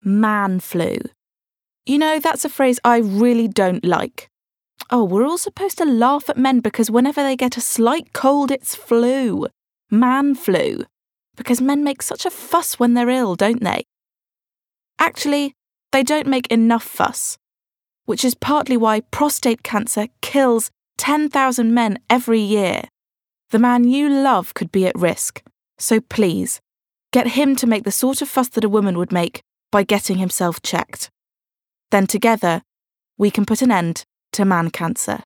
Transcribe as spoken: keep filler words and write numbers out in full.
man flu. You know, that's a phrase I really don't like. Oh, we're all supposed to laugh at men because whenever they get a slight cold, it's flu. Man flu. Because men make such a fuss when they're ill, don't they? Actually, they don't make enough fuss, which is partly why prostate cancer kills ten thousand men every year. The man you love could be at risk, so please, get him to make the sort of fuss that a woman would make by getting himself checked. Then together, we can put an end to man cancer.